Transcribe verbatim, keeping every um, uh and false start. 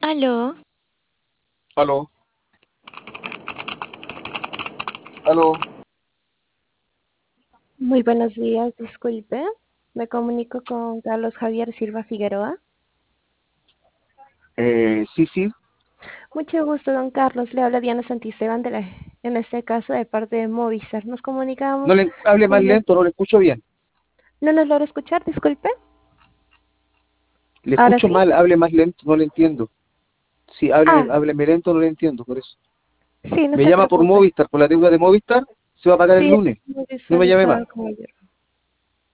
Aló, Aló, aló. Muy buenos días, disculpe. Me comunico con Carlos Javier Silva Figueroa. Eh, sí, sí. Mucho gusto, don Carlos. Le habla Diana Santisteban, de la, en este caso de parte de Movistar. Nos No comunicamos le hable más en el- lento, no le escucho bien. ¿No nos logra escuchar? Disculpe. Le ¿Ahora escucho sí? mal, hable más lento, no le entiendo. Sí, hable, Ah, hábleme lento, no le entiendo, por eso. sí, no Me se llama por preocupe. Movistar, por la deuda de Movistar, se va a pagar el Sí, lunes. No Movistar me llame más. está como yo.